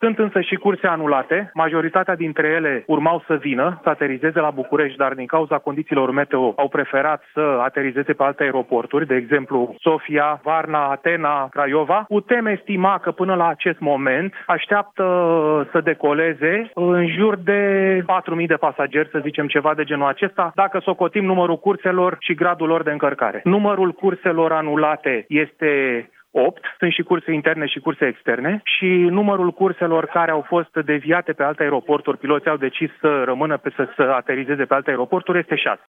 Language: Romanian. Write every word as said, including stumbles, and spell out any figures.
Sunt însă și curse anulate. Majoritatea dintre ele urmau să vină, să aterizeze la București, dar din cauza condițiilor meteo au preferat să aterizeze pe alte aeroporturi, de exemplu Sofia, Varna, Atena, Craiova. Putem estima că până la acest moment așteaptă să decoleze în jur de patru mii de pasageri, să zicem ceva de genul acesta, dacă socotim numărul curselor și gradul lor de încărcare. Numărul curselor anulate este opt, sunt și curse interne și curse externe și numărul curselor care au fost deviate pe alte aeroporturi, piloții au decis să rămână pe să, să aterizeze pe alte aeroporturi, este șase.